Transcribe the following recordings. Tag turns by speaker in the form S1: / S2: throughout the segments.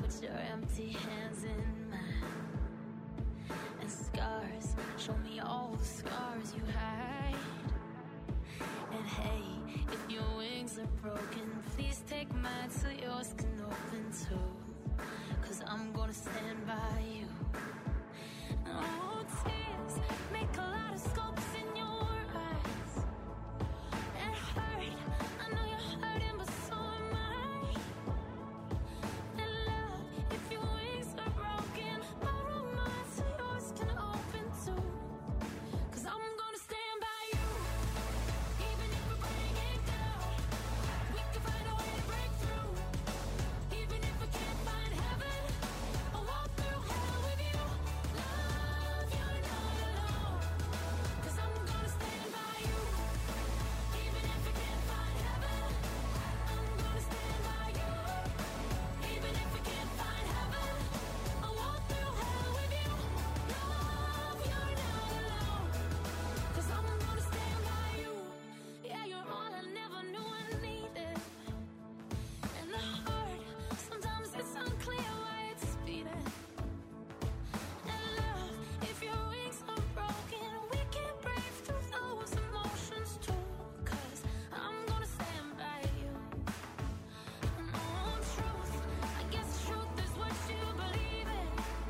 S1: Put your empty hands in mine. And scars, show me all the scars you hide. And hey, if your wings are broken, please take mine so yours can open too. 'Cause I'm gonna stand by you. Oh, tears make a lot of scopes in your eyes. It hurt, I know you're hurting, but so am I. And love, if your wings are broken, borrow mine so yours can open too. 'Cause I'm gonna stand by you. Even if we bring it down, we can find a way to break through. Even if we can't find heaven, I'll walk through hell with you. Love, you're not alone. 'Cause I'm gonna stand by you. Even if we can't find heaven, I'm gonna stand by you. Even if we can't find heaven, I'll walk through hell with you. Love, you're not alone. 'Cause I'm gonna stand by you. Yeah, you're all I never knew I needed. And the heart, sometimes it's unclear why it's beating. And love, if your wings are broken, we can break through those emotions too. 'Cause I'm gonna stand by you. And oh, truth, I guess truth is what you believe in.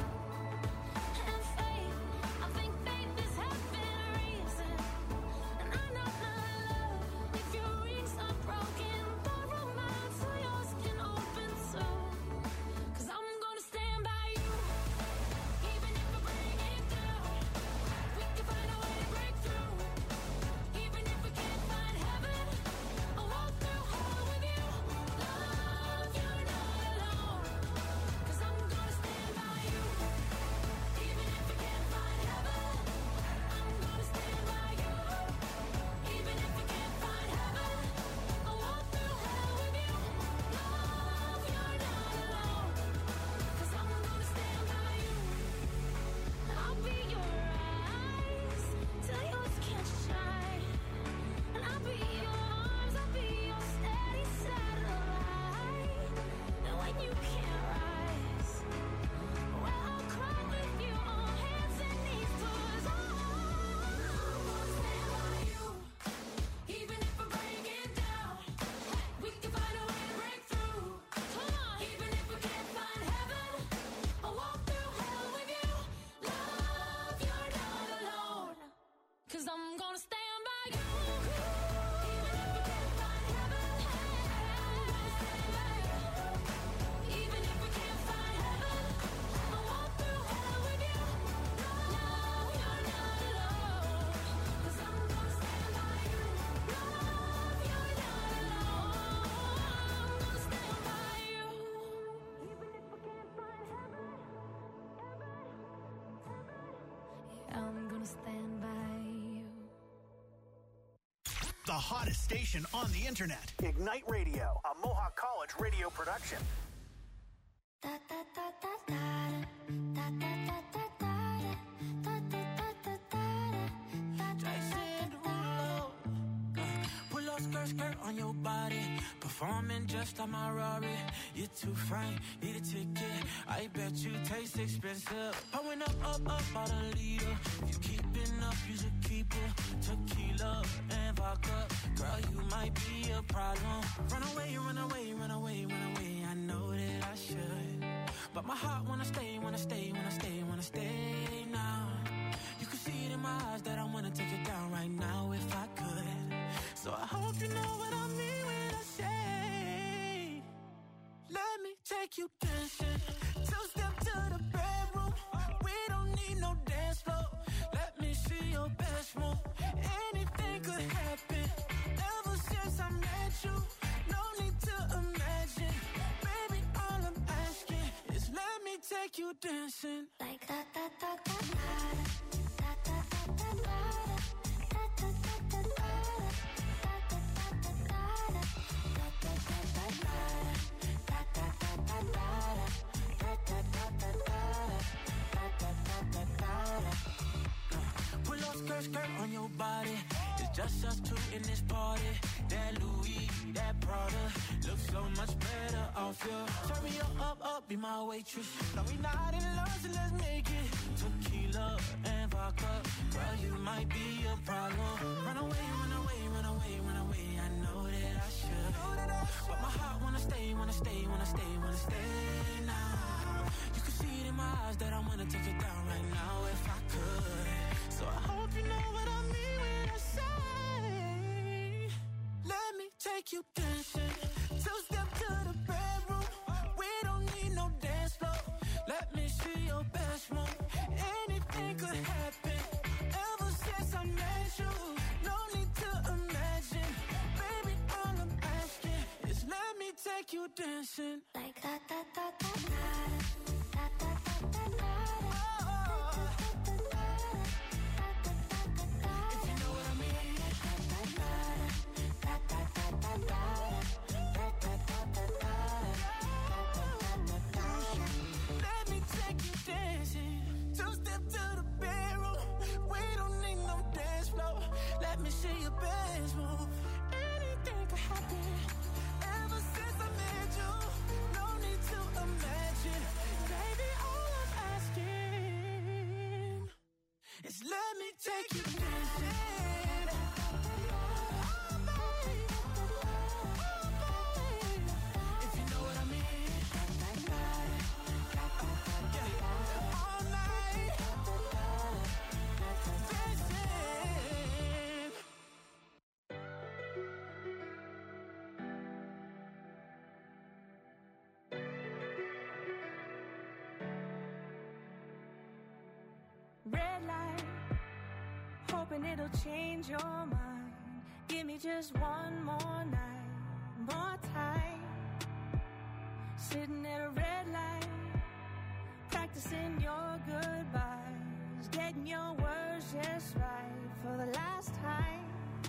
S1: And faith, I think faith is heaven reason. And I know my love, if your wings are broken, borrow mine so yours can open too. 'Cause I'm gonna stand by you. Even if we bring it down, we can find a way to break through. Even if we can't find heaven, I'll walk through hell with you. Love, you're not alone. 'Cause I'm gonna stand by you. Even if we can't find heaven, I'm gonna stand by you. Even if we can't find heaven, I'll walk through hell with you. Love, you're not alone. 'Cause I'm gonna stand by you. I'll be your eyes till yours can't shine. And I'll be your arms, I'll be your steady satellite. And when you can't rise, well, I'll cry with you on hands and knees. 'Cause I'm gonna stand by you. Even if we break it down, we can find a way to break through. Come on. Even if we can't find heaven, I'll walk through hell with you. Love, you're not alone. 'Cause I'm gonna stand by you. Even if we can't find heaven, I'm gonna stand by you. Even if we can't find heaven, I'll walk through hell with you. Love, you're not alone. 'Cause I'm gonna stand by you. Love, you're not alone. I'm gonna stand by you. Even if we can't find heaven, I'm gonna stand by you.
S2: The hottest station on the internet. Ignite Radio, a Mohawk College radio production.
S3: Jason Derulo. Pull up skirt on your body. Performing just like my Rari. You're too fine, need a ticket. I bet you taste expensive. Pouring up out a leader. If you keeping up, you should keep it. Tequila and vodka. Girl, you might be a problem. Run away, run away, run away, run away. I know that I should. But my heart wanna stay, wanna stay, wanna stay, wanna stay now. You can see it in my eyes that I wanna take it down right now if I could. So I hope you know what I mean when I say, let me take you dancing. Two-step to the bedroom. We don't need no dance floor. Let me see your best move. Anything could happen. Ever since I met you, no need to imagine. Baby, all I'm asking is let me take you dancing.
S1: Like da da da da da da da da da da da da
S3: Pull up skirt on your body. It's Just us two in this party. That Louis, that Prada, looks so much better off you. Turn me up, be my waitress. No, we not in love, so let's make it. Tequila and vodka, girl, you might be a problem. Run away, run away, run away, run away. I know that I should, but my heart wanna stay, wanna stay, wanna stay, wanna stay now. You can see it in my eyes that I wanna take it down right now if I could. So I hope you know what I mean when I say, let me take you dancing. Two-step to the bedroom. We don't need no dance floor. Let me see your best move. Anything could happen. Ever since I met you, no need to imagine. Baby, all I'm asking is let me take you dancing.
S1: Like da da da da da da da da da da.
S3: If you know what I mean. Let me take you dancing. Two-step to the bedroom. We don't need no dance floor. Let me see your best move. Anything could happen. Ever since I met you, no need to imagine. Baby, all I'm asking is let me take you dancing. If you know what I mean. Yeah. All night. Dancing.
S4: Red light, hoping it'll change your mind. Give me just one more night, more time. Sitting at a red light, practicing your goodbyes, getting your words just right for the last time.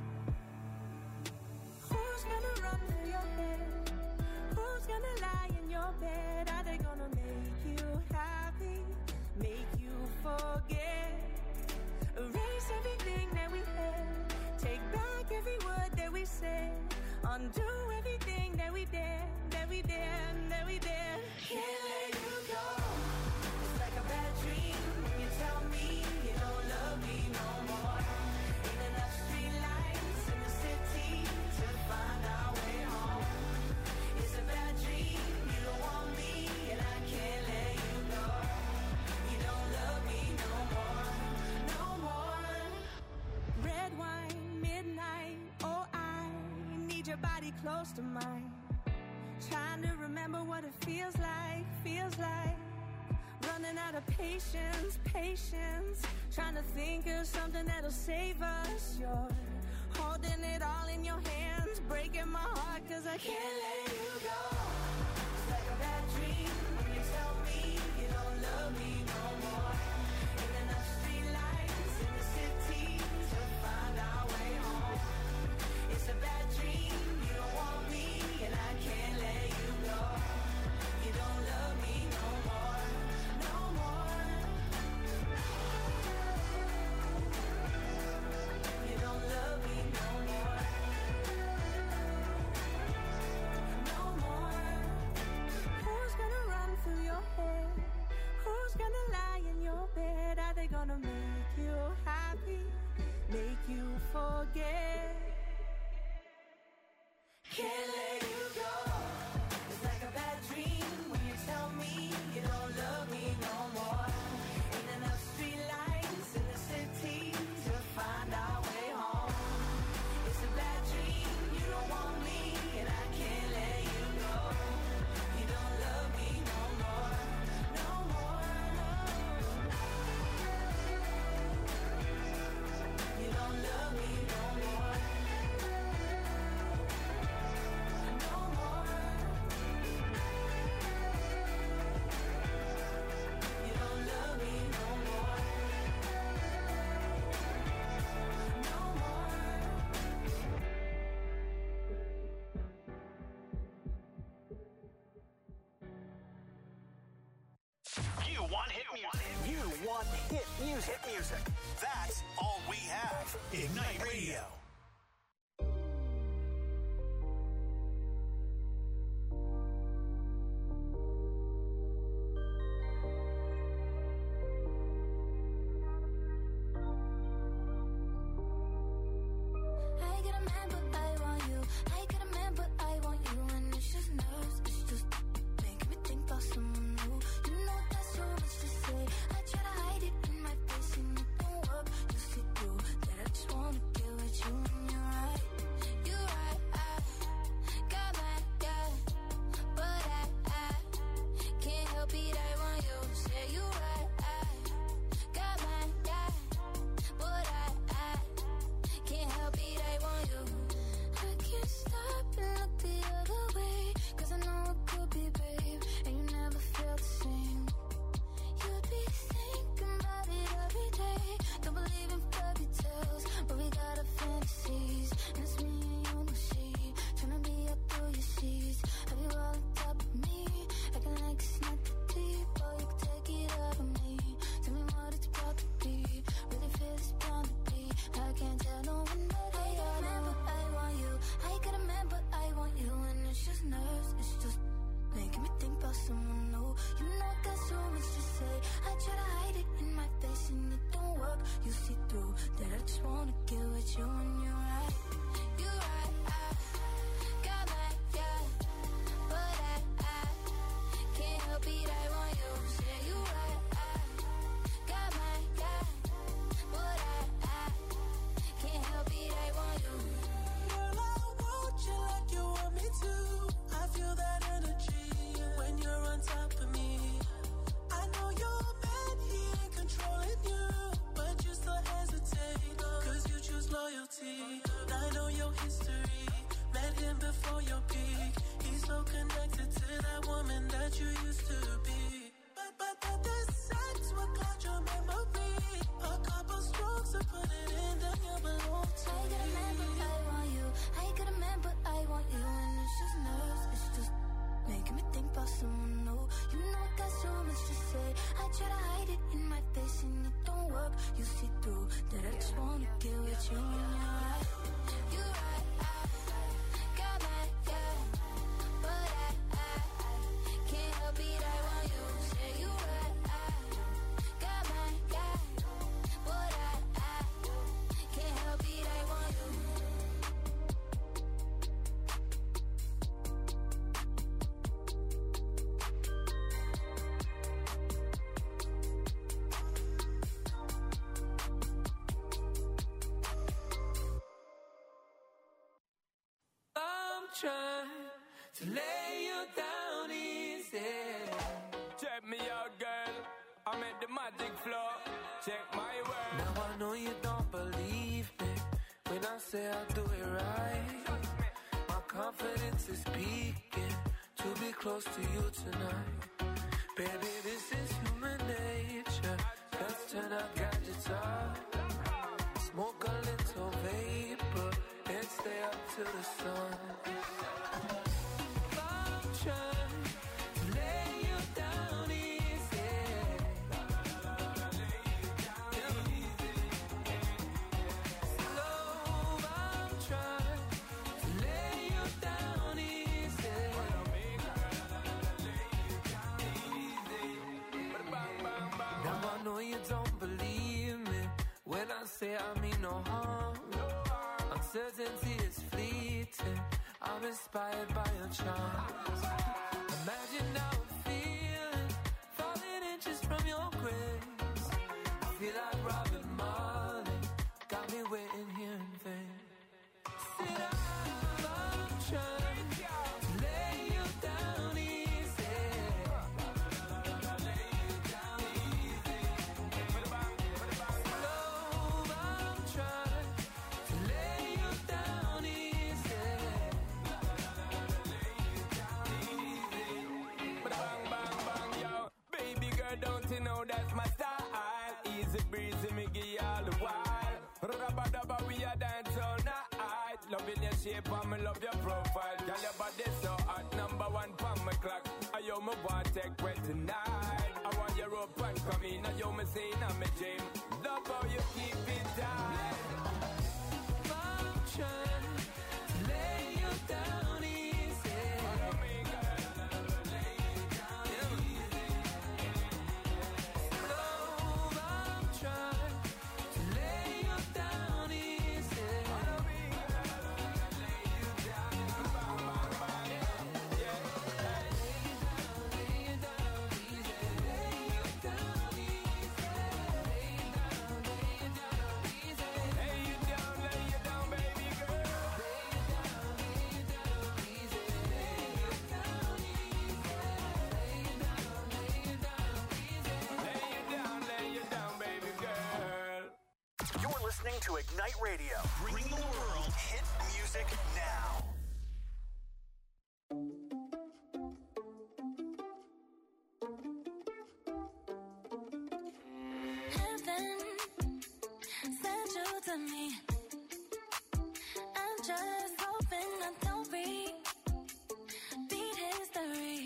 S4: Who's gonna run through your head? Who's gonna lie in your bed? Are they gonna make you happy? Make you forget? Erase everything that we had. Take back every word that we said. Undo everything that we did, that we did, that we did. Can't let you go. It's like a bad dream when you tell me you don't love me no more. Ain't enough street lights in the city to find our way home. It's a bad dream, you don't want me, and I can't let you go. You don't love me no more, no more. Red wine, midnight, oh I need your body close to mine. Trying to remember what it feels like, running out of patience, trying to think of something that'll save us. You're holding it all in your hands, breaking my heart 'cause I can't let you go. It's like a bad dream when you tell me you don't love me no more. Ain't enough street lights in the city to find our way home. It's a bad dream, you don't want me, and I can't let you go. You don't love me no more, no more. You don't love me no more, no more. Who's gonna run through your head? Who's gonna lie in your bed? Are they gonna make you happy? Make you forget? Can't let you go. It's like a bad dream when you tell me you don't love me no more. Ain't enough street lights in the city to find our way home. It's a bad dream, you don't want me, and I can't let you go. You don't love me no more, no more, no. You don't love me no more, no more. You don't love me no more, no more.
S2: You want hit music. You want hit music. That's all we have. Ignite Radio.
S1: man, but I want you. I ain't got a man, but I want you. And it's just nerves, it's just making me think about someone new. You know that's so much to say. I try to hide it in my face and it don't work. You see through that I just wanna get with you. And you're right, I got my guy, but I can't help it, I want you. Say you right, I got my guy, but I can't help it, I want you. I can't stop and look the other way, 'cause I know it could be, babe, and you never felt the same. You'd be thinking about it every day. Don't believe in fairy tales, but we got our fantasies. And it's me and you in the sheet, tryna be up through your sheets. Have you all on top of me, acting like it's not that deep? Oh, you can take it out of me. Tell me what it's about to be. Really feel it's bound to be. I can't tell no one that I got a man, but I want you. I ain't got a man, but I want you. And it's just nerves, it's just making me think about someone new. You know I got so much to say. I try to hide it in my face and it don't work. You see through that I just wanna get with you. And you're right, I got my guy, but I can't help it, I want you. Say you right, I got my guy, but I can't help it, I want you.
S3: Girl, I want you like you want me to. I feel that energy when you're on top of me. I know your man, he ain't controlling you, but you still hesitate, 'cause you choose loyalty. I know your history, met him before your peak. He's so connected to that woman that you used to be. But this sex will cloud your memory. A couple strokes to put it in, then you belong to
S1: I got a man, but I want you. I ain't got a man, but I want you. And it's just nerves, it's just making me think about someone new. You know I got so much to say. I try to hide it in my face and it don't work. You see through that I just wanna get with you. And you're right, I got my guy, but I can't help it, I want you. Say you right, I got my guy, but I can't help it, I want you.
S3: I'm trying to lay you down easy.
S5: Check me out, girl. I'm at the magic floor. Check my word.
S3: Now I know you don't believe me when I say I'll do it right. My confidence is peaking to be close to you tonight. Baby, this is human nature. Let's turn our gadgets off. Smoke a little vapor and stay up till the sun. I'm trying to lay you down easy. Slow, I'm trying to lay you down easy. Now I know you don't believe me when I say I mean no harm. Uncertainty is fleeting. I'm inspired by your charms. Imagine how it feels, falling inches from your grace. I feel like Robin Marley, got me waiting here in vain. Sit down, I'm trying to lay you down easy. Slow, I'm trying to lay you down easy.
S5: Bang, bang, bang, yo. Baby girl, don't you know that's my style? Easy breezy, me give you all the while. Rubba-dubba, we a dance all night. Loving your shape and me love your profile. Girl, your body so hot, number one from my clock. I yo me want take wet tonight. I want your rope and come in. I yo me say in my dream. Love how you keep it tight.
S3: I'm trying to lay you down easy.
S5: Follow me, girl.
S3: Slow, I'm trying to lay you down easy.
S2: to Ignite Radio, bringing the world hit music now.
S1: Heaven sent you to me. I'm just hoping I don't beat history.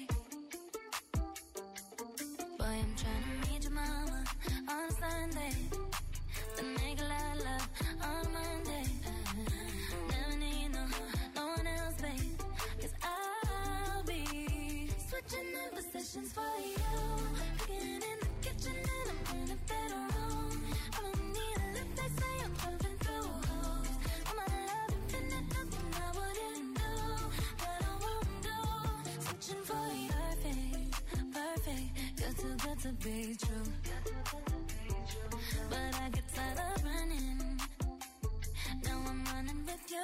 S1: Boy, I'm trying to meet your mama on Sunday. Then make a lot of love on Monday. Never need no one else, babe. 'Cause I'll be switching up positions for you. Cooking in the kitchen and I'm in the bedroom. I don't need a lip, they say I'm jumping through holes. I'm a love infinite, nothing I wouldn't do, that I won't do. Switching for you, perfect, you're too good to be true. But I get tired of running. Now I'm running with you.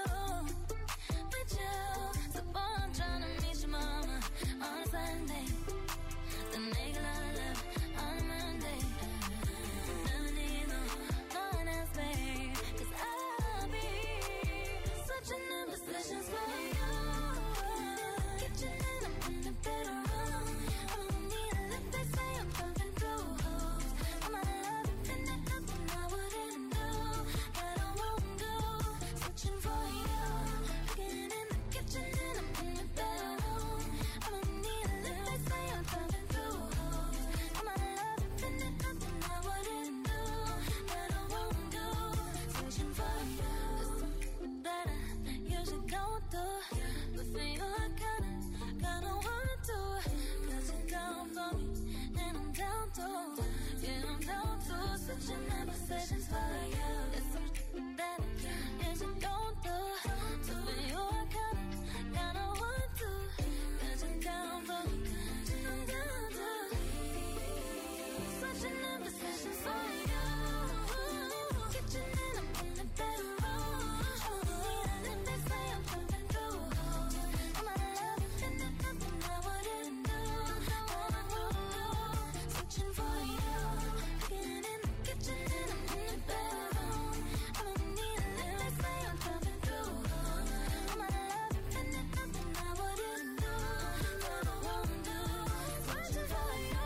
S1: So boy, I'm trying to meet your mama on Sunday. Then make a lot of love on Monday. Never need no one else, babe. 'Cause I'll be switching up positions for you. Kitchen and I'm in the bedroom. I don't need a lip, they say I'm jumping through holes. I'm a love infinite, nothing I wouldn't do, that I won't do. Switching for you. Cooking in the kitchen and I'm in the bedroom. I don't need a lip, they say I'm jumping through holes. I'm a love infinite, nothing I wouldn't do, that I won't do. Switching for you. That I usually don't do, but for you I kinda wanna do. 'Cause you're down for me, and I'm down to, yeah, I'm down to. Switching my positions for you. It's something that I usually don't do, but for you I kinda want to. 'Cause you're down for me, and I'm down to. Switching my positions for you. Kitchen and I'm in the bedroom. Yeah, and they say I'm jumping through holes. I'm a love infinite, nothing I wouldn't do, that I won't do. Switching for you. Cooking in the kitchen and I'm in the bedroom. I don't need a lip, they say I'm jumping through holes. I'm a love infinite, nothing I wouldn't do, that I won't do. Switching for you.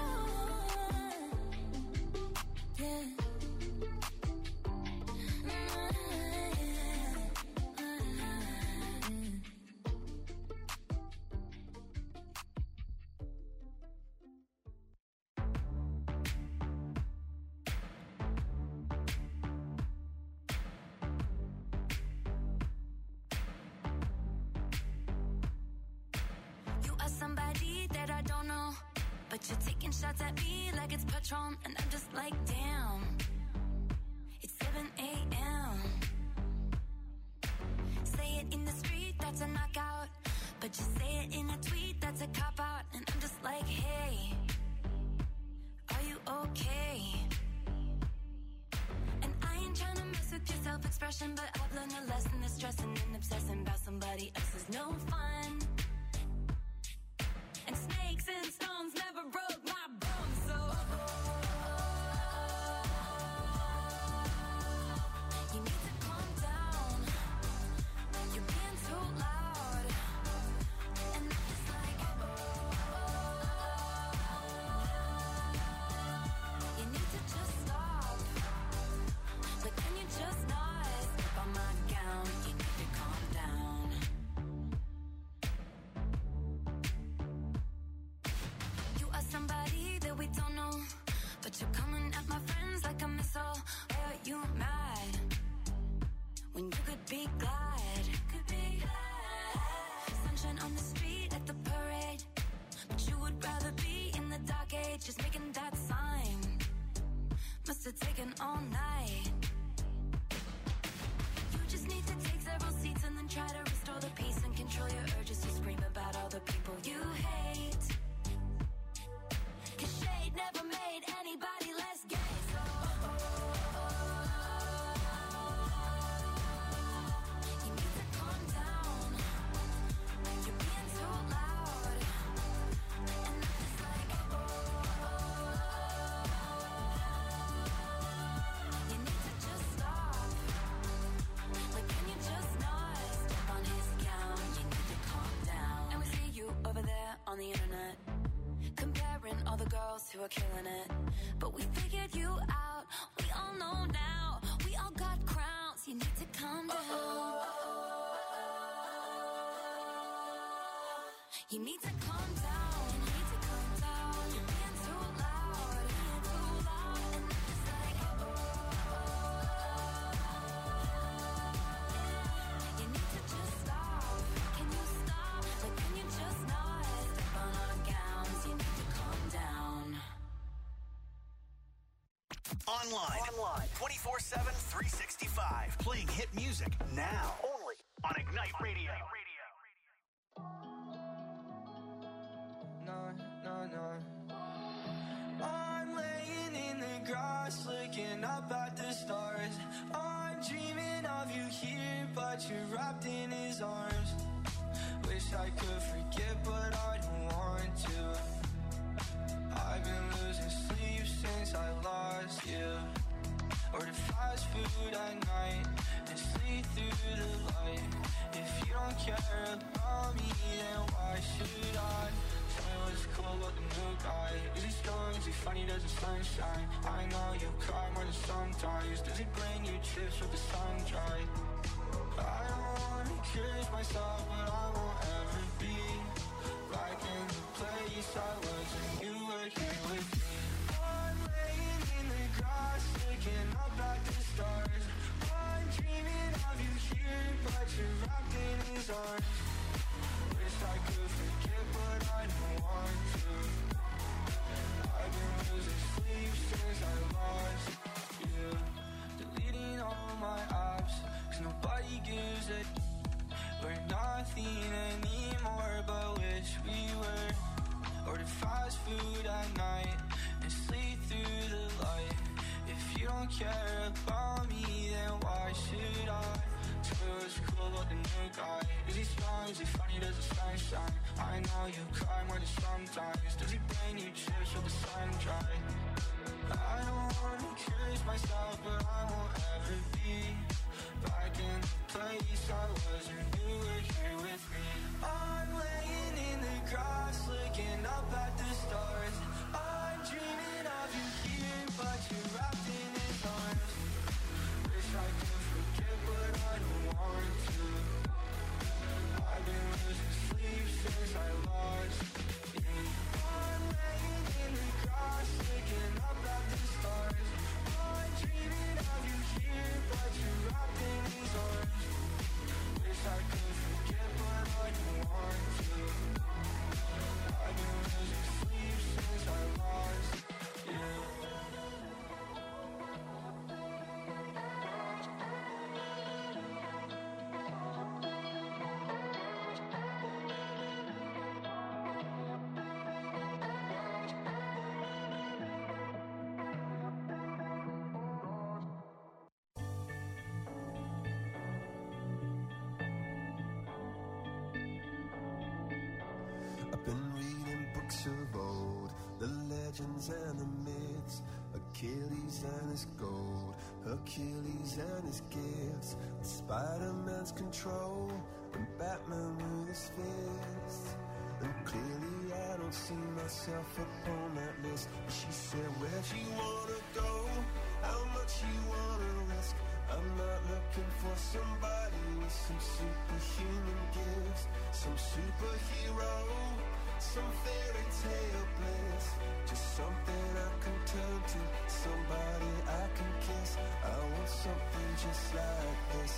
S1: Yeah. You are somebody that I don't know, but you're taking shots at me like it's Patron, and I'm just like, damn. It's 7 a.m. Say it in the street, that's a knockout, but you say it in a tweet, that's a cop-out, and I'm just like, hey, are you okay? And I ain't trying to mess with your self-expression, but I've learned a lesson that stressing and obsessing about somebody else is no fun. And snakes and stones never broke my bones, so you need to calm down. You're being too loud, and I'm just like, you need to just stop. But can you just not step on my gown? You need to calm down. You are somebody that we don't know, but you're coming at my friends like a missile. Why are you mad when you could be glad? Sunshine on the street at the parade, but you would rather be in the dark age, just making that sign. Must have taken all night. You just need to take several seats and then try to restore the peace and control your urges to scream about all the people you hate. 'Cause shade never made anybody less gay, so you need to calm down. You're being too loud, and I'm just like, you need to just stop. two are killing it. But we figured you out, we all know now. We all got crowns, you need to calm down. You need to calm down, you need to calm down. You're being too loud, and it's like, you need to just stop. Can you stop? Like, can you just not step on our gowns? You need to calm down.
S2: Online 24/7, 365. Playing hit music now. Only on Ignite Radio.
S3: I'm laying in the grass, looking up at the stars. I'm dreaming of you here, but you're wrapped in his arms. Wish I could forget, but I don't want to. I've been losing sleep since I lost you. Order fast food at night and sleep through the light. If you don't care about me, then why should I? Tell me what's cool about the new guy. Is he strong? Is he funny? Does the sunshine? I know you cry more than sometimes. Does he bring you trips with the sun dry? I don't wanna curse myself, but I won't ever be back in the place I was when you were here with me. I'm laying in the grass, looking up at the stars. I'm dreaming of you here, but you're wrapped in his arms. Wish I could forget, but I don't want to. I've been losing sleep since I lost you. Deleting all my apps, 'cause nobody gives a we're nothing anymore, but wish we were. Order fast food at night and sleep through the light. If you don't care about me, then why should I? Tell me what's cool about the new guy. Is he strong? Is he funny? Does the sun shine? I know you cry more than sometimes. Does he bring you trips with the sun dry? I don't wanna curse myself, but I won't ever be back in the place I was when you were here with me. I'm laying in the grass, looking up at the stars. I'm dreaming of you here, but you're wrapped in his arms. Wish I could forget, but I don't want to. I've been losing sleep since I lost you. I'm laying in the grass, looking up at the stars. I'm dreaming of you here, but you're wrapped in his arms. Wish I could forget, but I don't want to. I've been losing sleep since I lost you.
S6: I've been reading books of old, the legends and the myths, Achilles and his gold, Hercules and his gifts, Spider-Man's control, and Batman with his fists. And clearly I don't see myself upon that list. But she said, where'd you wanna go? How much you wanna risk? I'm not looking for somebody with some superhuman gifts, some superhero, some fairy tale bliss. Just something I can turn to, somebody I can kiss. I want something just like this.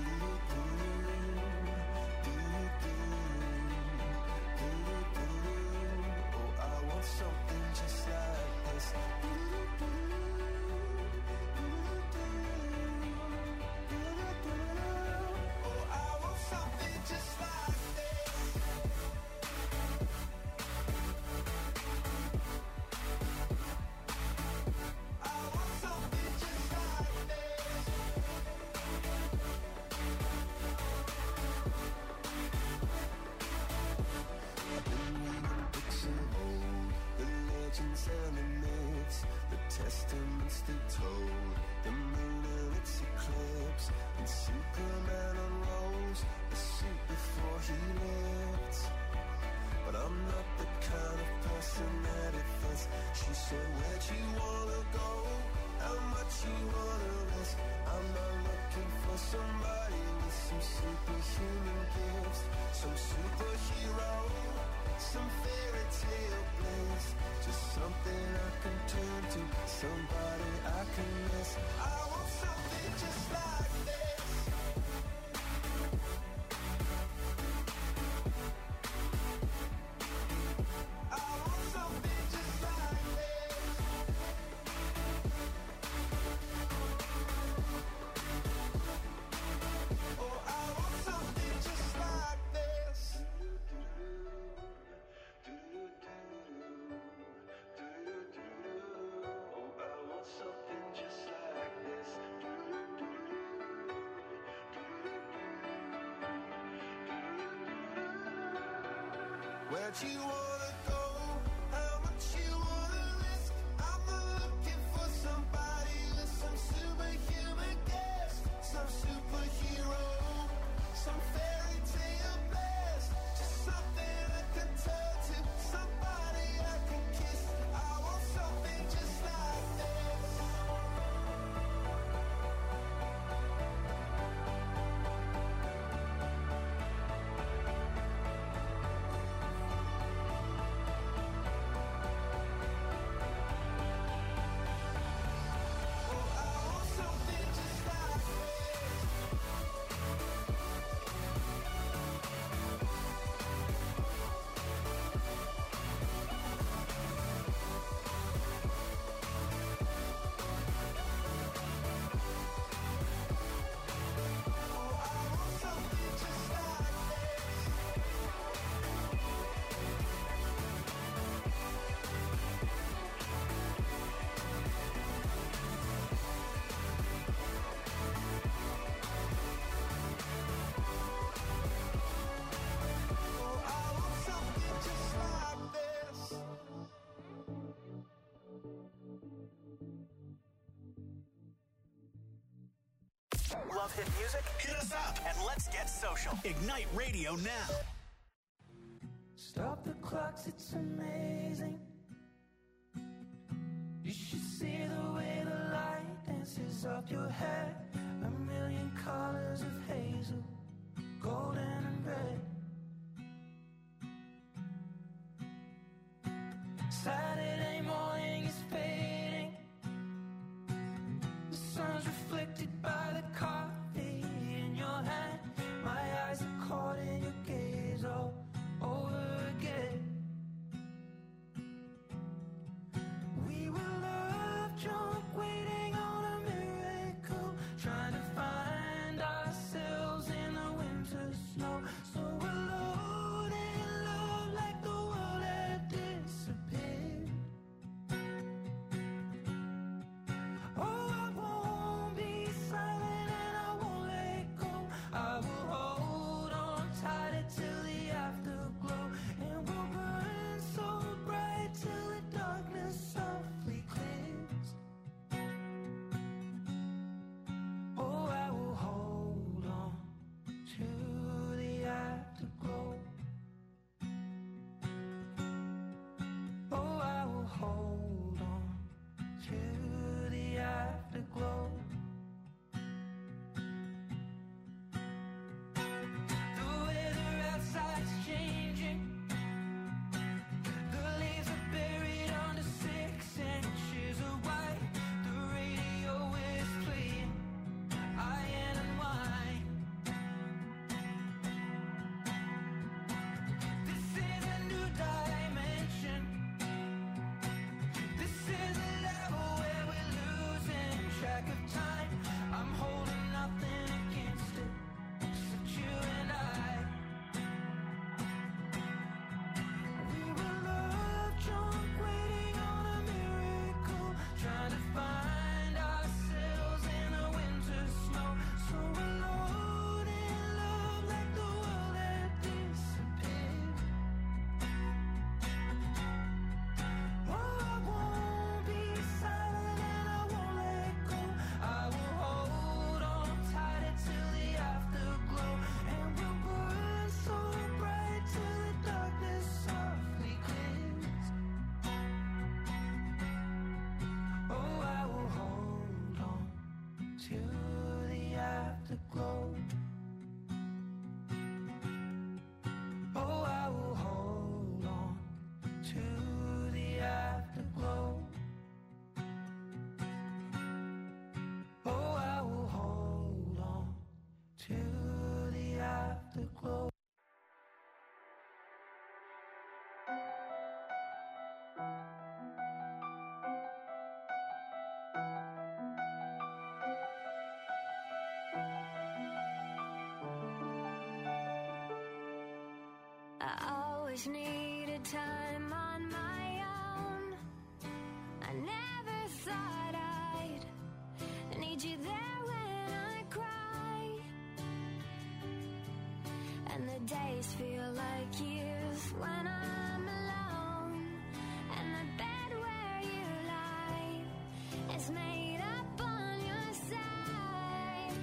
S6: Oh, I want something just like this. superhuman gifts, some superhero, some fairy tale bliss, just something I can turn to, somebody I can miss. I want something just like this. I want something just like this. Oh, I want something just like this. Oh, I want something just like this. Where'd you wanna go? How much you wanna risk? I'm not looking for somebody with some superhuman gifts, some superhero, some fairy tale bliss, just something I can turn to, somebody I can kiss. I want something just like this. Oh, I want something just like this. Oh, I want something just like this. Oh, I want something just like this.
S2: Love hit music? Hit us up and let's get social. Ignite Radio now.
S3: Stop the clocks, it's amazing. You should see the way the light dances up your hair. A million colors of hazel, golden and red. Saturday morning is fading. The sun's reflected by the coffee in your hand. My eyes are caught in your gaze all over again. We were love drunk, waiting on a miracle, trying to find ourselves in the winter snow. So alone in love, like the world had disappeared. Oh, I won't be
S7: the globe.
S1: I always needed time on my own. I never thought I'd need you there when I cry. And the days feel like years when I'm alone. And the bed where you lie is made up on your side.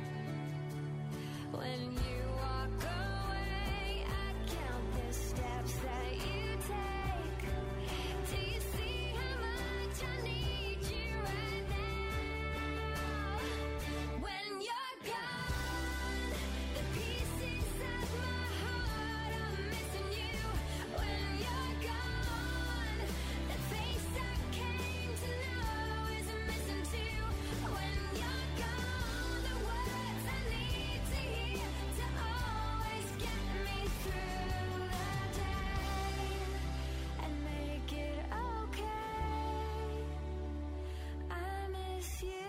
S1: When you walk away, I count the steps that you take. Do you see how much I need you right now? When you're gone, the pieces of my heart are missing you. When you're gone, the face I came to know is missing too. When you're gone, the words I need to hear to always get me through the day and make it okay. I miss you.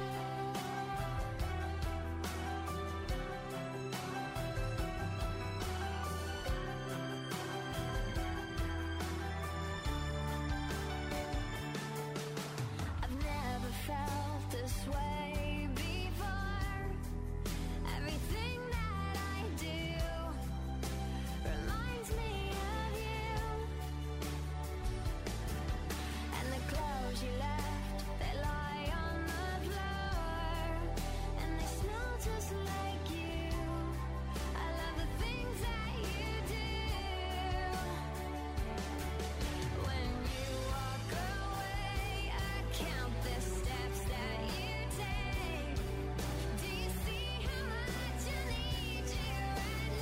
S1: I've never felt this way before. Everything that I do reminds me of you. And the clothes you left, they lie on the floor. And they smell just like you. I love the things that you do. When you walk away, I count the steps that you take. Do you see how much I need you right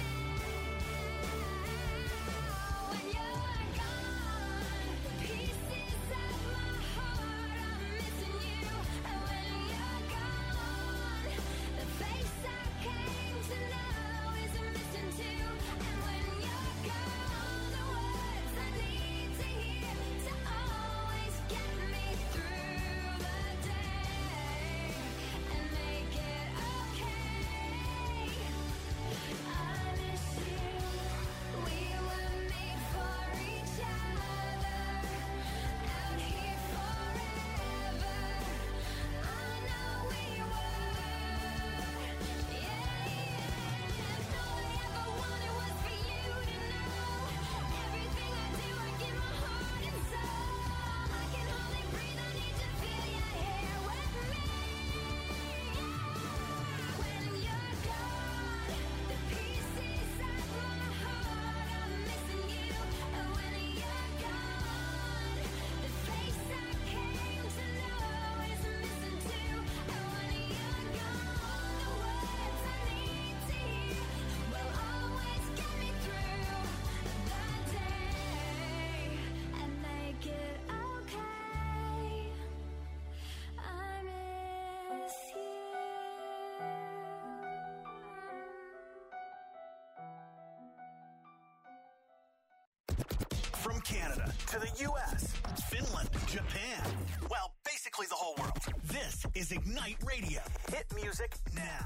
S1: now? When you're gone, the pieces of my heart are missing you. And when you're gone, the face I came to know is missing too. And when you're gone, the words I need to hear to always get me through the day and make it okay. I miss you. We were made for each other. Out here forever. I know we were. Yeah. All I ever wanted was for you to know. Everything I do, I give my heart and soul. I can hardly breathe. I need to feel you here with me. When you're gone, the pieces of my heart are missing you. And when you're gone, the face I came to know is missing too. And when you're gone, the words I need to hear will always get me through the day and make it okay. I miss you.
S2: From Canada to the U.S., Finland, Japan. Well, basically the whole world. This is Ignite Radio. Hit music now.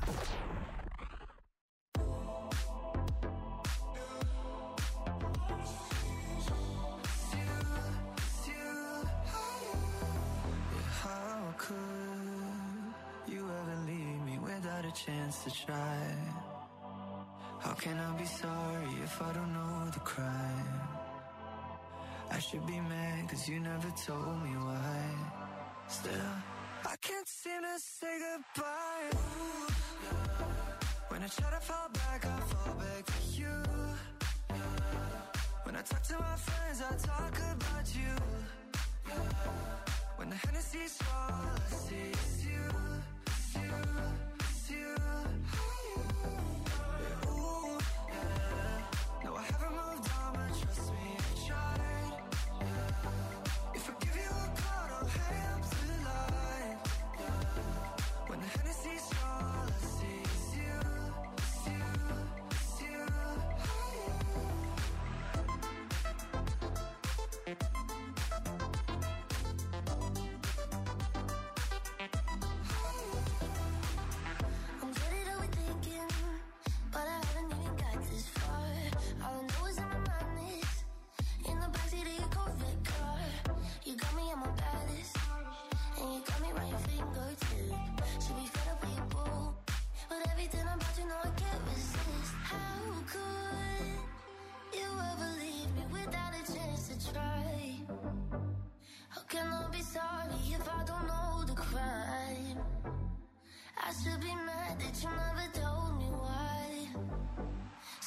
S7: How could you ever leave me without a chance to try? How can I be sorry if I don't know the crime? I should be mad cause you never told me why. Still, I can't seem to say goodbye. Ooh, yeah. When I try to fall back, I fall back to you. Yeah. When I talk to my friends, I talk about you. Yeah. When the Hennessy's all I see is you, it's you, it's you. Yeah, ooh, yeah. No, I haven't moved on, but trust me, I've tried. Yeah. If I give you a call, don't hang up the line. Yeah. When the Hennessy's all I see is you, it's you, it's you.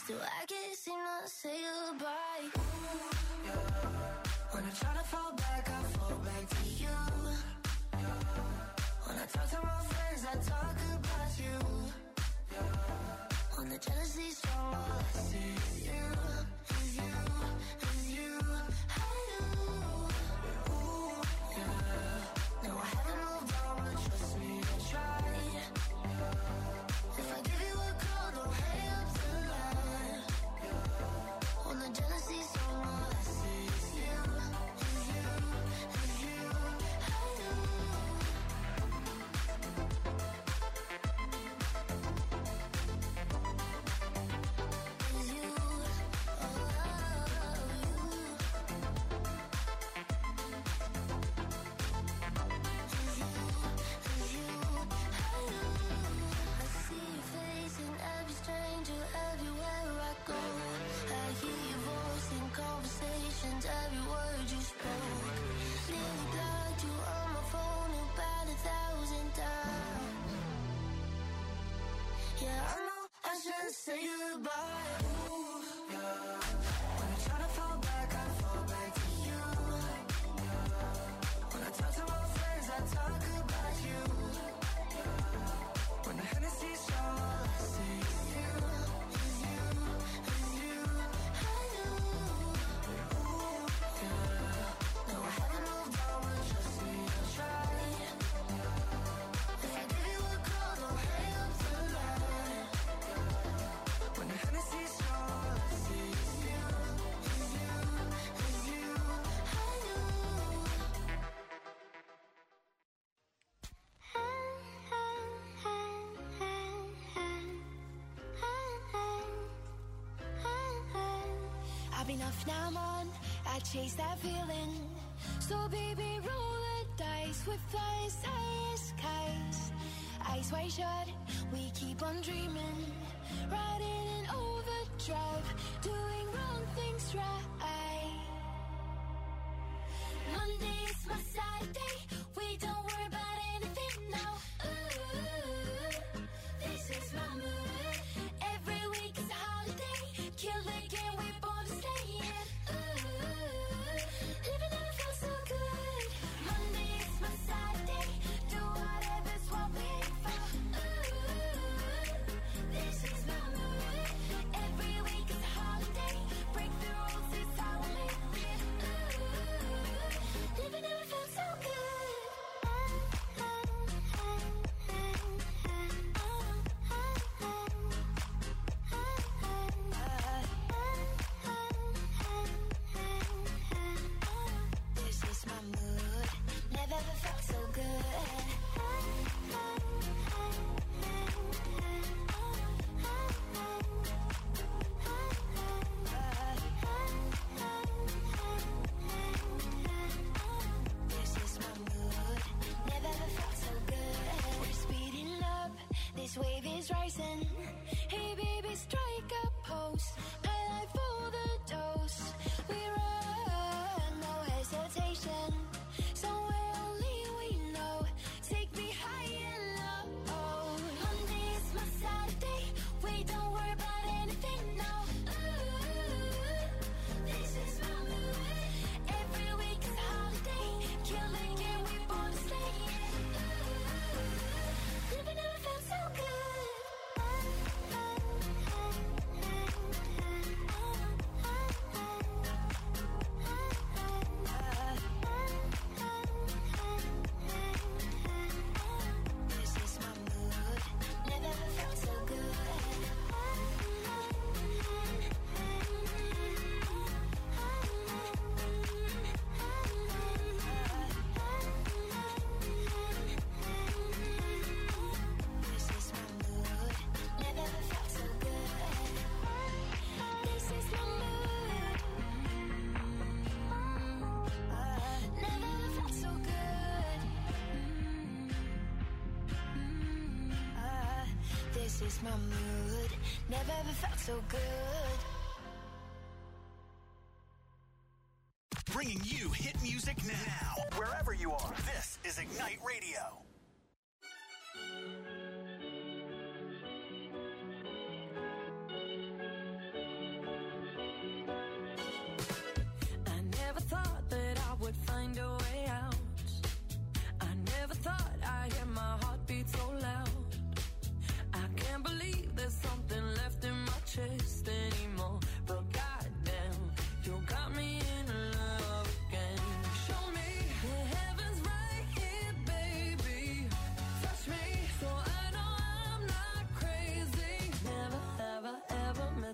S1: Still I can't seem to say goodbye.
S7: Ooh, yeah. When I try to fall back, I fall back to you. Yeah. When I talk to my friends, I talk about you. Yeah.
S1: When the jealousy's strong, all I see is you, is you, is you. I do.
S7: Ooh, yeah.
S1: No, I haven't moved on, but trust me, I tried. Yeah. If I give you a call, don't hang up tonight. Yeah. When the jealousy's strong, all I see is you, is you, is you. I do. Every word you spoke, nearly blocked you on my phone about 1,000 times. Yeah, I know I should say goodbye.
S7: Ooh, yeah. When I try to fall back, I fall back to you. Yeah. When I talk to my friends, I talk about you. Yeah. When the Hennessy's strong, all I see is you, is you, is you.
S1: I do.
S7: Ooh, yeah.
S1: No, I haven't moved on, but trust me, I'll try. If I give you a call, don't hang up tonight.
S7: When the Hennessy's strong, all I see is you, is you, is you.
S1: I do. I've been off, now I'm on. I chase that feeling. So baby, roll the dice with flying skies. Eyes wide shut, we keep on dreaming. Riding in overdrive, doing wrong things right. Monday's my side day. We don't worry about anything now. Ooh, this is my mood. Every week is a holiday. Kill the game, we born to stay in. Ooh, living never felt so good. Monday's my side day. Do whatever's what we for. Ooh, this is my mood. Every week is a holiday. Break the rules, it's how we live it. Ooh, living never felt so good. This is my mood. Never ever felt so good. This is my mood. Never ever felt so good. We're speeding up. This wave is rising. Hey baby, strike a pose. I like for the dose. We run, no hesitation. Somewhere only we know. Take me high and low. Monday is my Saturday. We don't worry about anything now. Ooh, this is my mood. Every week is a holiday. Kill the game, we born to stay in. Ooh, living never felt so good. This is my mood. Never ever felt so good. This is my mood. Never ever felt so good. This is my mood. Never ever felt so good. This is my mood. Never ever felt so good.
S2: Bringing you hit music now. Wherever you are, this is Ignite Radio.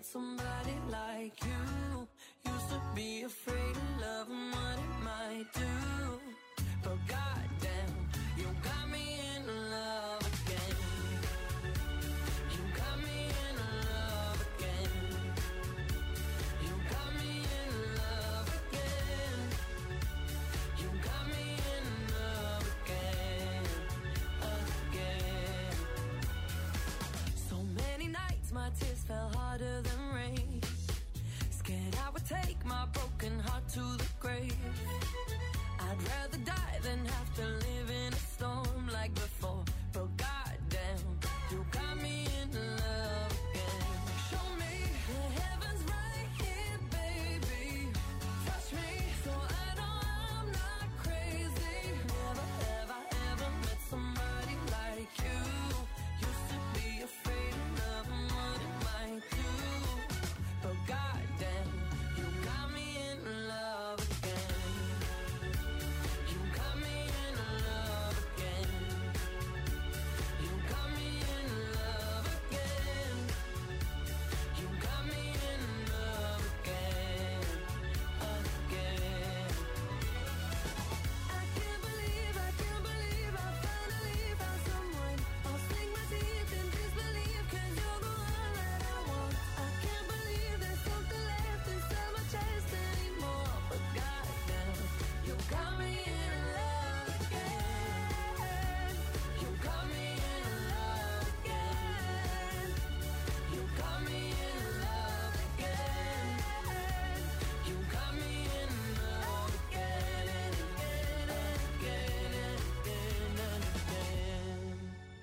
S7: somebody like you. Used to be afraid of love and what it might do. But goddamn, you got me in love again. You got me in love again. You got me in love again. You got me in love again, again. So many nights my tears fell harder than rain. Scared I would take my broken heart to the grave. I'd rather die than have to live in a storm like before. But goddamn, you got me in love again. Show me the heavens right here, baby. Touch me so I know I'm not crazy. Never have I ever met somebody like you. Used to be afraid of love and what it might do. But goddamn, you got me in love again. You got me in love again. You got me in love again. You got me in love again, again. I can't believe I finally found someone. I'll sink my teeth in disbelief 'cause you're the one that I want. I can't believe there's something left inside my chest anymore. But goddamn, you got me in love again. You got me in love again. You got me in love again. You got me in love again and again and again and again and again.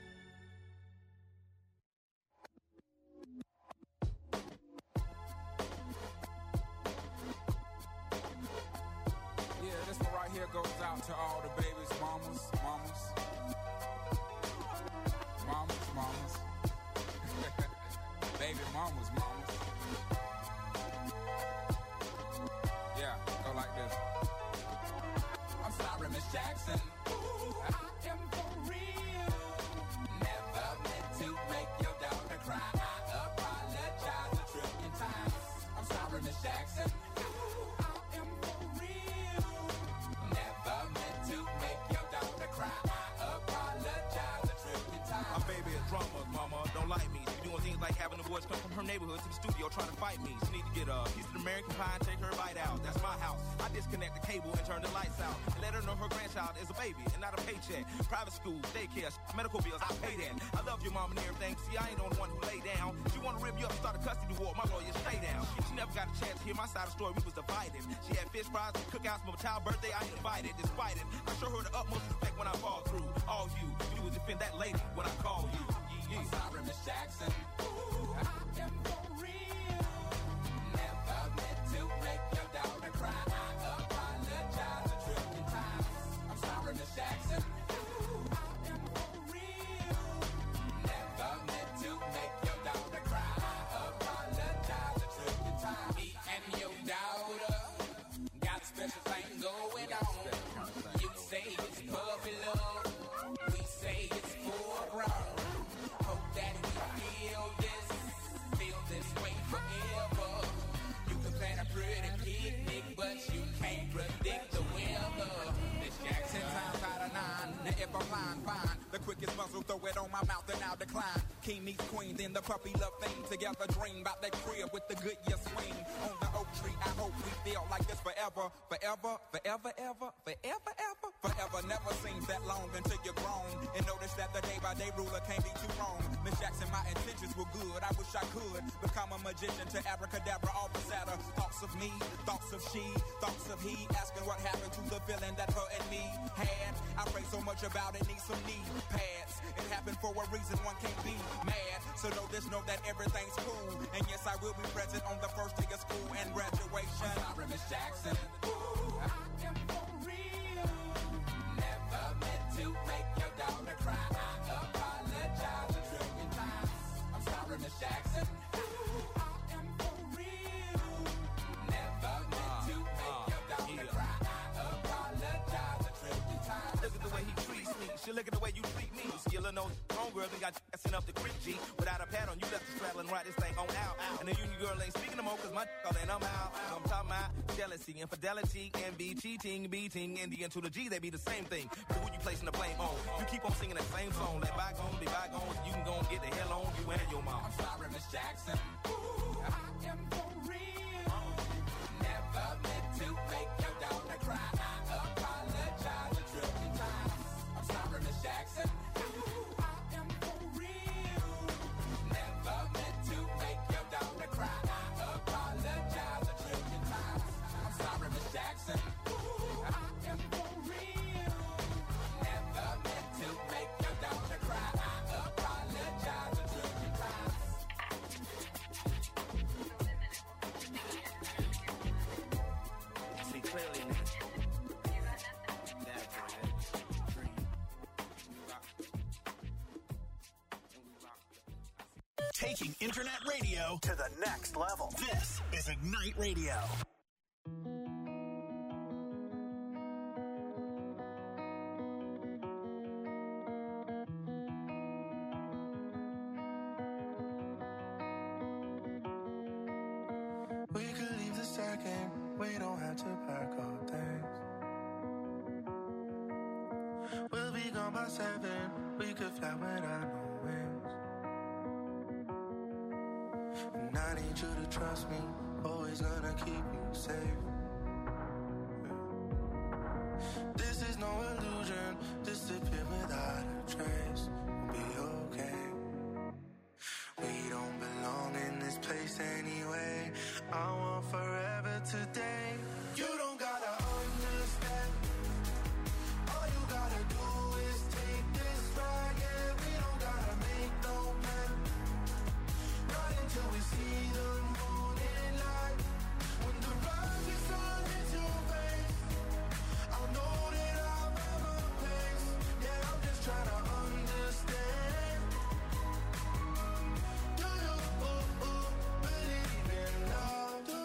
S8: Yeah, this one right here goes out to all the babies, mamas. Baby mamas. Yeah, go like this. I'm sorry, Miss Jackson. Ooh, I am for real. Never meant to make your daughter cry. I apologize a trillion times. I'm sorry, Miss Jackson. Ooh, I am for real. Never meant to make your daughter cry. I apologize a trillion times.
S9: My baby is drama, mama. Don't like me. She doing things like having the boys come from her neighborhood to the studio trying to fight me. She need to get a piece of American pie and take her bite out. That's my house. I disconnect the cable and turn the lights out. And let her know her grandchild is a baby and not a paycheck. Private school, daycare, medical bills, I pay that. I love your mom and everything. See, I ain't the only one who lay down. She want to rip you up and start a custody war. My lawyer, stay down. She never got a chance to hear my side of the story. We was divided. She had fish fries and cookouts for my child's birthday. I ain't invited. Despite it, I show her the utmost respect when I fall through. All you would defend that lady when I call you.
S8: I'm sorry, Miss Jackson. Ooh, I am for real. Never meant to make your daughter cry. I apologize a trillion times. I'm sorry, Miss Jackson. Ooh, I am for real. Never meant to make your daughter cry. I apologize a trillion times. Me and your daughter got a special thing going on. You say it's puppy love. We say it's full grown. Hope that we feel this way forever. You can plan a pretty picnic, but you can't predict the weather. Miss Jackson, times out of 9. Now if I'm lying, fine. The quickest muzzle, throw it on my mouth and I'll decline. King meets queen, then the puppy love thing. Together dream about that crib with the good year swing. On the oak tree, I hope we feel like this forever. Forever, forever, ever, forever, ever. Forever never seems that long until you're grown. And notice that the day-by-day ruler can't be too wrong. Miss Jackson, my intentions were good. I wish I could become a magician to abracadabra, all the sadder. Thoughts of me, thoughts of she, thoughts of he. Asking what happened to the feeling that her and me had. I pray so much about it, need some knee pads. It happened for a reason, one can't be mad. So know this, know that everything's cool. And yes, I will be present on the first day of school and graduation. I'm sorry, Miss Jackson. Ooh, I am for real. Never meant to make your daughter cry. I apologize a trillion times. I'm sorry, Miss Jackson. Ooh, I am for real. Never meant to make your daughter cry. I apologize a trillion times.
S9: Look at the way he treats me. She look at the way you treat me. You see a little homegirl and got ass in Swimming up the creek, G. Without a pad on, you left the straddle and ride this thing on out. And the union girl ain't speaking no more, cause my all and I'm out. So I'm talking about jealousy, infidelity, envy, cheating, beating, and the N to the G, they be the same thing. But who you placing the blame on? You keep on singing that same song. Let bygones be bygones. You can go and get the hell on you and your mom.
S8: I'm sorry, Miss Jackson. Ooh, I am for real. Never meant to make your daughter cry. I apologize a trillion times. I'm sorry, Miss Jackson. Ooh, I am for real. Never meant to make your daughter cry. I apologize a trillion times. I'm sorry, Miss Jackson. Ooh, I am for real. Never meant to make your daughter cry. I apologize a trillion times.
S9: See clearly now.
S2: Taking internet radio to the next level. This is Ignite Radio.
S6: We could leave the second, we don't have to pack our things. We'll be gone by 7, we could fly without no wings. And I need you to trust me, always gonna keep you safe. This is no illusion, disappear without a trace. We'll be okay. We don't belong in this place anyway. I want forever today. You don't gotta understand. All you gotta do is take this ride. Yeah, we don't gotta make no plan. Not until we see the morning light. When the rising sun hits your face, I'll know that I've ever place. Yeah, I'm just trying to understand. Do you believe in love? Do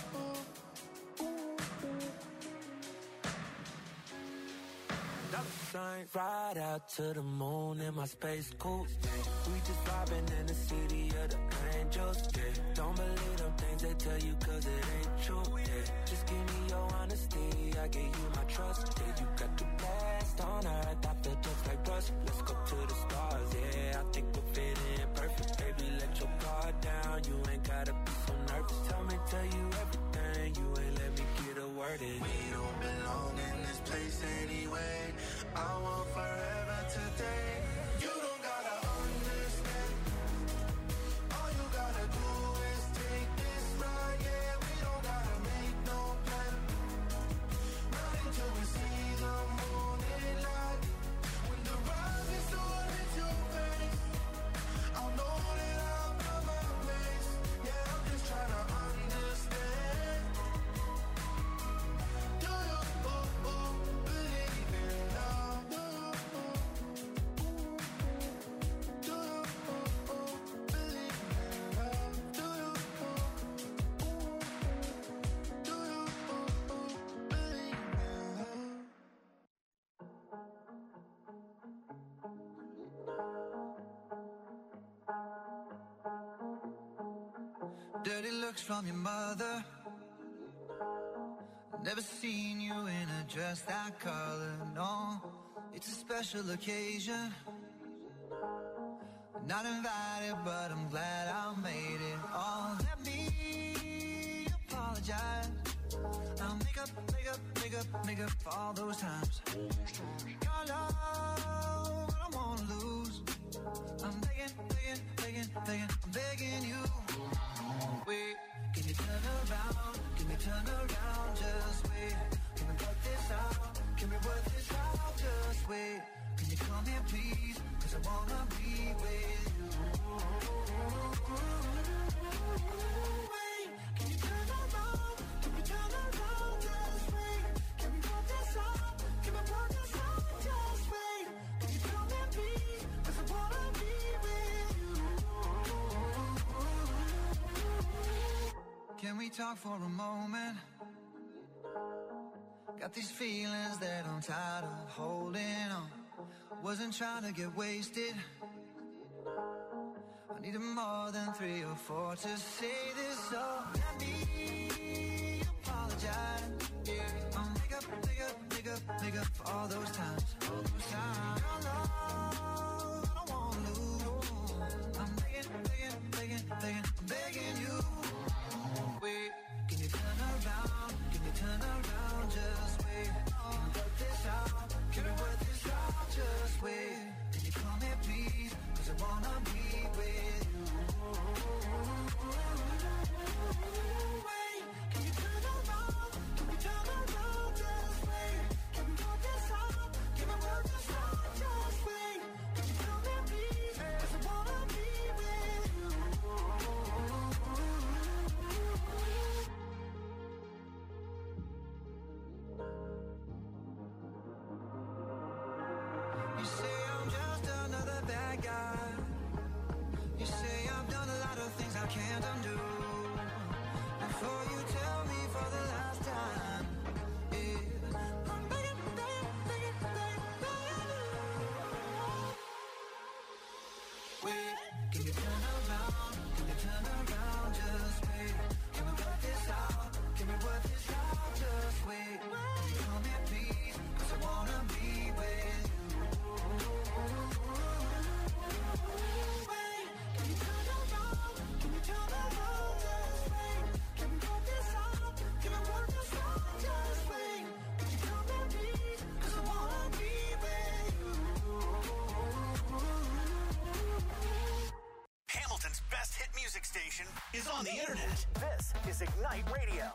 S3: Dollar sign, ride out to the moon in my space coupe. We just vibing in the city of the angels. Yeah. Don't believe them things they tell you cause it ain't true. Yeah. Just give me your honesty, I give you my trust. Yeah, you got the best on earth, I feel just like rust. Let's go to the stars, yeah, I think we'll fit in perfect. Baby, let your guard down, you ain't gotta be so nervous. Tell you everything, you ain't let me get a word in.
S6: we don't belong in this place anyway. I want forever today. You don't gotta understand. All you gotta do is take this ride. Yeah, we don't gotta make no plan. Not until we see the morning light. When the rising sun hits your face, I'll know that I've got my place. Yeah, I'm just trying to understand. Do you believe in love? Do you believe in love? Do you believe in love?
S7: Dirty looks from your mother. Never seen you in a dress that. that color, no. It's a special occasion. Not invited, but I'm glad I made it. Oh, let me apologize. I'll make up for all those times. Your love, I don't wanna lose. I'm begging, I'm begging you. Wait, can you turn around? Can we turn around? Just wait. Can we work this out? Can we work this out? Just wait. Can you come here, please? 'Cause I wanna be with you. Wait, can you turn around? Can we turn around? Just wait. Can we work this out? Can we work this out? Just wait. Can you come here, please? 'Cause I wanna be with you. Can we talk for a moment? Got these feelings that I'm tired of holding on. Wasn't trying to get wasted. I needed more than 3 or 4 to say this, so let me apologize. Yeah, I'll make up for all those times. Your love, I don't wanna lose. I'm begging you. Wait, can you turn around? Can you turn around? Just wait. Can we work this out? Can we work this out? Just wait. Can you come here, please? 'Cause I wanna be with you. Wait, can you turn around? Can we turn around? Just wait. Can we work this out? Can we work this out? Just wait. Can you come here, please? 'Cause I wanna be with you. You say I'm just another bad guy. You say I've done a lot of things I can't undo. Before you tell me for the last time, yeah, I'm begging you. Wait, can you turn around? Can you turn around? Just wait. Can we work this out? Can we work this out? Just wait. Can you come here, please? 'Cause I wanna be with you. Wait, can you turn around? Can you turn around? Just wait. Can we work this out? Can we work this out? Just wait. Can you come here, please? 'Cause I wanna be with you.
S2: Hamilton's best hit music station is on the internet. This is Ignite Radio.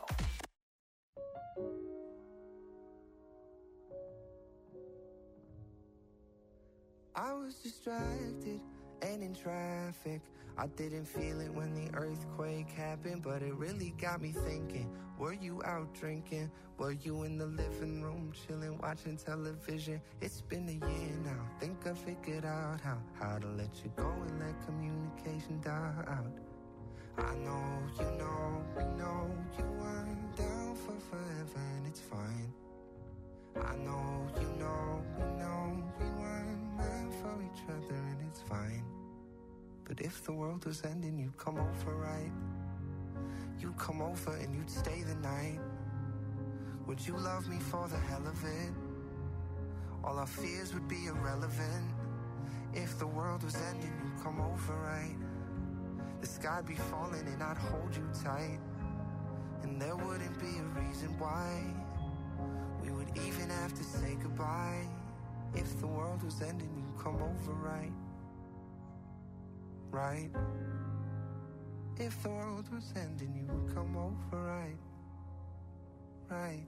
S7: I was distracted and in traffic. I didn't feel it when the earthquake happened, but it really got me thinking. Were you out drinking? Were you in the living room chilling, watching television? It's been a year now. Think I figured out how to let you go and let communication die out. I know, we know you weren't down for forever, and it's fine. I know, we know we weren't meant for each other, and it's fine. But if the world was ending, you'd come over, right? You'd come over and you'd stay the night. Would you love me for the hell of it? All our fears would be irrelevant. If the world was ending, you'd come over, right? The sky'd be falling and I'd hold you tight, and there wouldn't be a reason why we would even have to say goodbye. If the world was ending, you'd come over, right? Right? If the world was ending, you would come over, right? Right?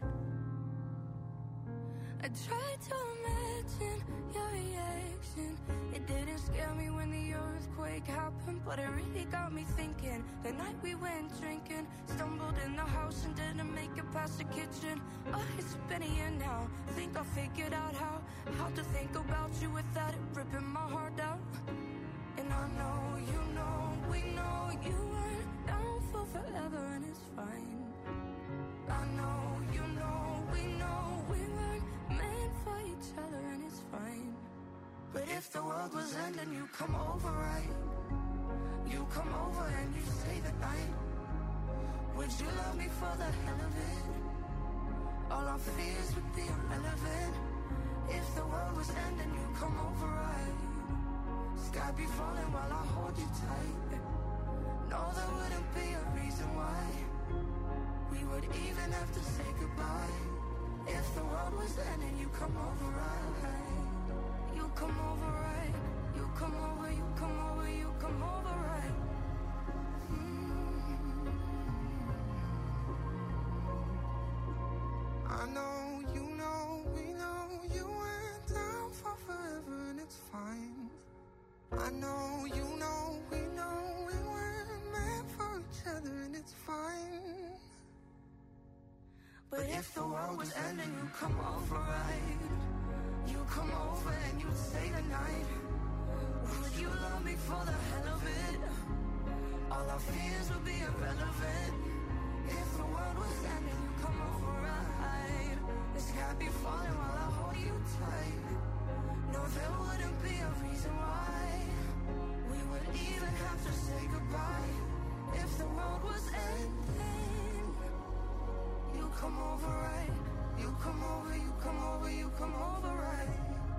S1: I tried to imagine your reaction. It didn't scare me when the earthquake happened, but it really got me thinking. The night we went drinking, stumbled in the house and didn't make it past the kitchen. Oh, it's been a year now. Think I figured out how to think about you without it ripping my heart out. And I know, we know you weren't down for forever, and it's fine. I know, we know we weren't meant for each other, and it's fine. But if the world was ending, you come over, right? You come over and you stay the night. Would you love me for the hell of it? All our fears would be irrelevant. If the world was ending, you come over, right? Sky be falling while I hold you tight. No, there wouldn't be a reason why we would even have to say goodbye. If the world was ending, you come over, right? You come over, right? You come over, you come over, you come over, right?
S7: I know, we know you went down for forever, and it's fine. I know, we know we weren't meant for each other, and it's fine.
S1: But if the world was ending, you come over, right? You come over and you stay the night. Would you love me for the hell of it? All our fears would be irrelevant. If the world was ending, you come over, right? The sky be falling while I hold you tight. No, there wouldn't be a reason why we would even have to
S7: come over right. You come over, you come over, you come over right.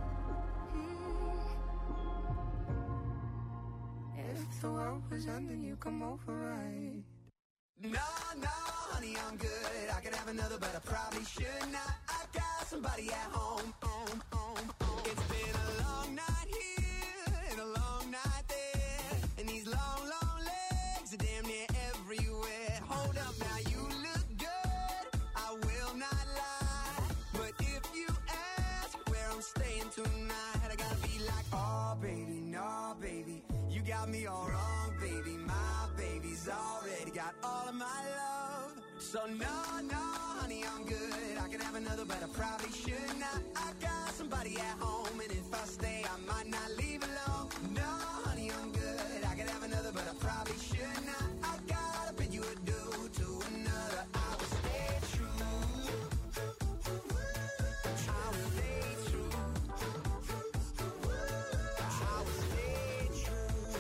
S7: If the world was ending, you come over right. No, no, honey, I'm good. I could have another, but I probably should not. I got somebody at home. It's been a long night here and a long night there, and these long, long legs are damn near everywhere. Hold up now, you look good, I will not lie. But if you ask where I'm staying tonight, I gotta be like, oh baby, no baby, you got me all wrong, baby. My baby's already got all of my love. So no, no, honey, I'm good. I could have another, but I probably should not. I got somebody at home, and if I stay, I might not leave alone. No, honey, I'm good. I could have another, but I probably should not. I gotta bid you adieu to another. I will stay true. I will stay true. I will stay true.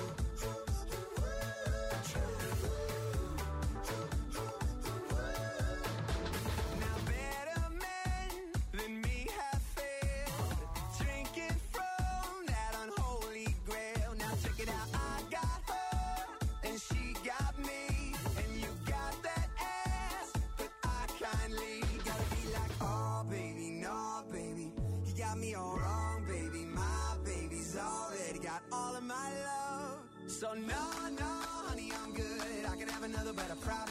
S7: Now better men than me have failed, drinking from that unholy grail. Now check it out, I got her and she got me, and you got that ass, but I kindly gotta be like, oh baby, no baby, you got me all wrong, baby. My baby's already got all of my love. So no, no, honey, I'm good. I could have another, but I probably